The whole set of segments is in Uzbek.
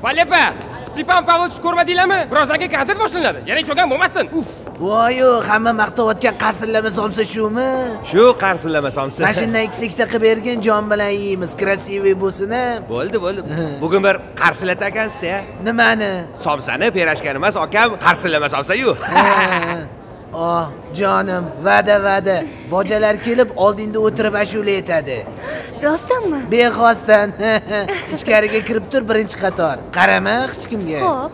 Valepa, Stepan Pavlovich ko'rmadinglarmi? Birozdan keyin konsert boshlanadi. Yana cho'gan bo'lmasin. Voyo, hamma maqtayotgan qarsillama somsa shumi? Shu qarsillama somsa. Mashindan ikkita qilib bergin, jon bilan yeymiz. Krasiviy bo'lsin-a. Bo'ldi. Bugun bir qarsillata ekansiz-a? Nimani? Somsani Perashkan emas, akam qarsillama somsa-yu. Oh, jonim, va'da. Bojalar kelib oldingda o'tirib ashula aytadi. Rostdanmi? Bexosdan. Ichkariga kirib tur birinchi qator. Qarama hech kimga. Xo'p.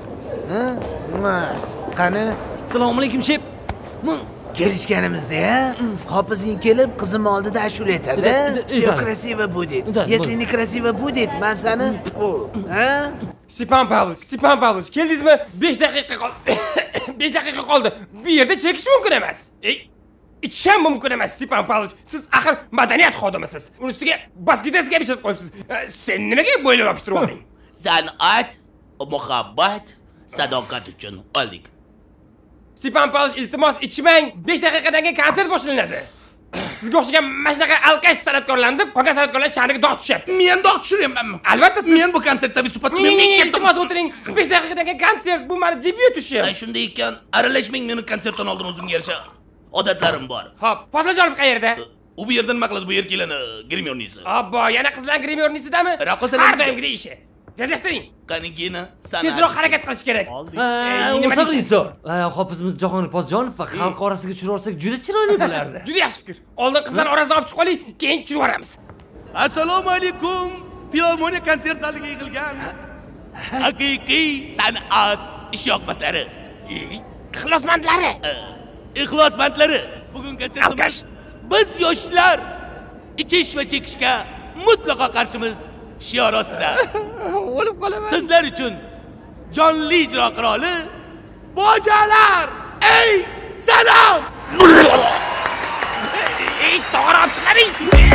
Qani? Assalomu alaykum, shef. Kelishganimizda-ya, hofizing kelib qizim oldida ashula aytadi. Всё красиво будет. Если не красиво будет, men seni Stepan Pavlovich, keldingizmi? 5 daqiqa qoldi. 5 daqiqa qoldi. Bu yerda chekish mumkin emas. Ichisham mumkin emas, Stepan Pavlovich. Siz axir madaniyat xodimisiz. Uni ustiga bas-gitasiga ishlatib qo'yibsiz. Sen nimaga bo'ylab olib turibsing? San'at, muhabbat, sadoqat uchun oldik. Stepan Pavlovich, iltimos ichmang. 5 daqiqadan keyin konsert boshlanadi. Sizga o'xshagan mana shunaqa alkash san'atkorlarni qolgan san'atkorlar sha'niga dog' tushyapti. Men dog' tushiryapmanmi? Albatta siz. Men bu konsertda vystupat qilmayman. Iltimos o'tiring. 5 daqiqadan keyin konsert, bu meni debyut ishim. Shunday ekan, aralashmang, meni konsertdan oldin o'zimga yarasha odatlarim bor. Xo'p, Poslajonov qayerda? U bu yerda nima qiladi? Bu yerkilani grimyornisi. Abbo, yana qizlar grimyornisidami? Har doimgidek ishi. Tezlashtiring. Qanigina san'at. Tezroq harakat qilish kerak. O'rtoq rejissor, hofizimiz Jahongir Pozjonov va xalq orasiga tushirib olsak juda chiroyli bo'lardi. Juda yaxshi fikr. Oldin qizlar orasidan olib chiqib oling, keyin tushirib yuboramiz. Assalomu alaykum. Filharmoniya konsert zaliga yig'ilgan haqiqiy san'at ishyoqmaslari. Ixlosmandlari. Bugun konsertimiz biz yoshlar ichish va chekishga mutlaqo qarshimiz shior ostida. O'lib qolaman. Sizlar uchun jonli ijro qiroli Bojalar. Ey, salom. Ey, to'g'ri olib chiqaring.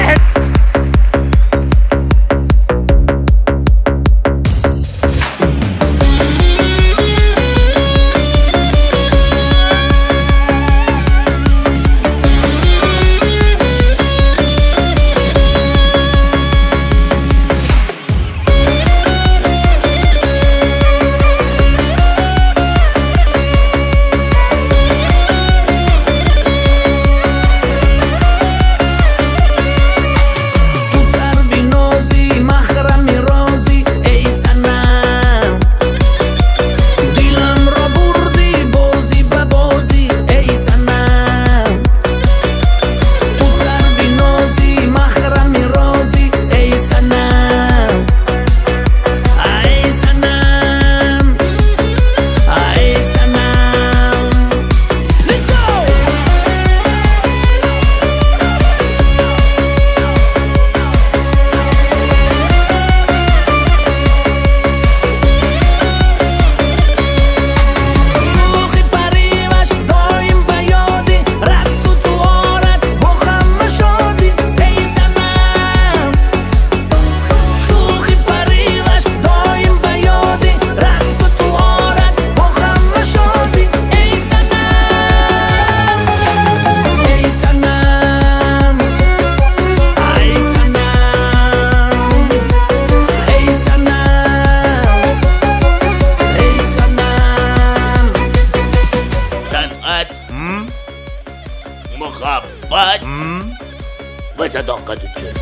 muhabbat va sadoqat uchun.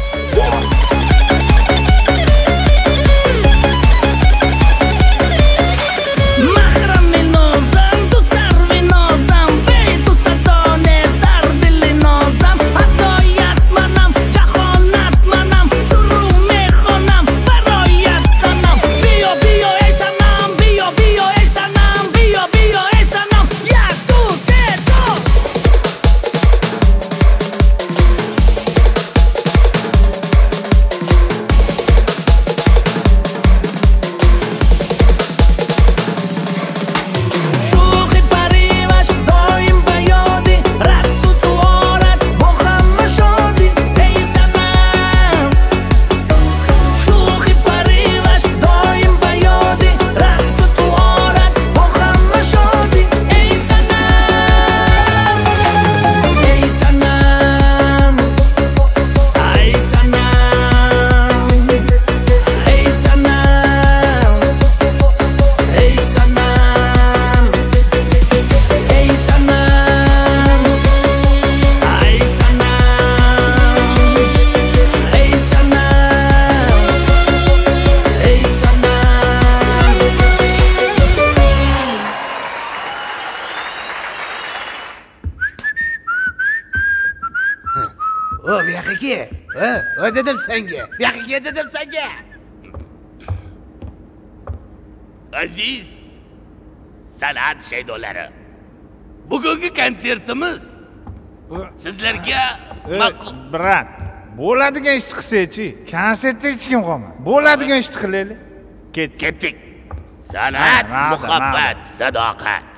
O, bu yoqqa kel. O dedim senga. Bu yoqqa kel dedim senga. Aziz san'at shaydolari. Bugungi konsertimiz sizlarga ma'qul. Brat, bo'ladigan ishni qilsak-chi. Konsertda hech kim qolmadi. Bo'ladigan ishni qilaylik. Ketdik. San'at, muhabbat, sadoqat.